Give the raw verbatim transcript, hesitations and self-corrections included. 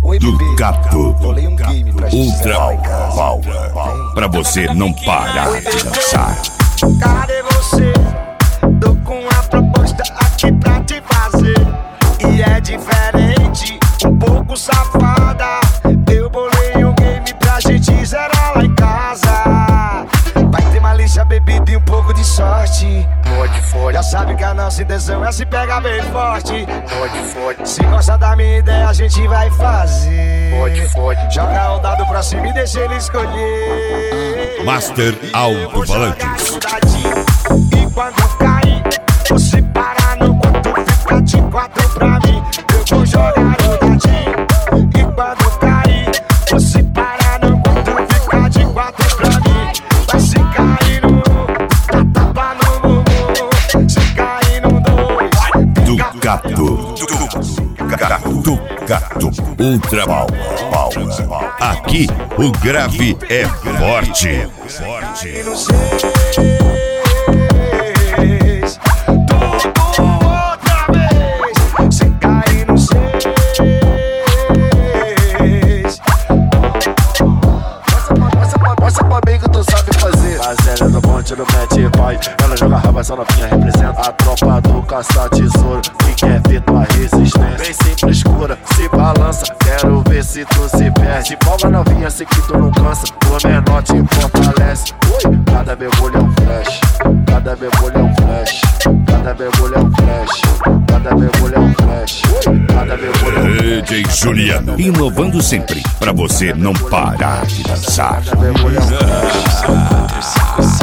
do Gato. Ultra Power. Pra você não parar de dançar. Cadê você? Tô com uma proposta aqui pra te fazer. E é diferente, um pouco safada. Eu bolei um game pra gente zerar lá em casa. Vai ter malícia, bebida e um pouco de sorte. Pode, pode. Já sabe que a nossa intenção é se pegar bem forte. Pode, pode. Se gosta da minha ideia, a gente vai fazer. Pode, pode. Joga o dado pra cima e deixa ele escolher. Master Alto-Falantes. E quando cair, você para no quanto fica de quatro pra mim. Eu vou jogar o dadinho. E quando cair, você para no quanto fica de quatro pra mim. Vai se cair no tá tapa no bumbum. Se cair no dois do Gato. Do Gato. Do Gato. Ultra Power. Aqui o grave é forte. Forte. No monte do mete vai, ela joga raba, essa novinha representa a tropa do caça-tesouro que quer ver tua resistência. Bem simples, escura, se balança, quero ver se tu se perde. Folga novinha, sei que tu não cansa, o menor te fortalece. Ui, cada mergulho é um flash, cada mergulho é um flash, cada mergulho é um flash, cada mergulho é um flash, cada mergulho é um flash. D J Juliano, inovando sempre, pra você não parar de dançar. Cada mergulho é um flash.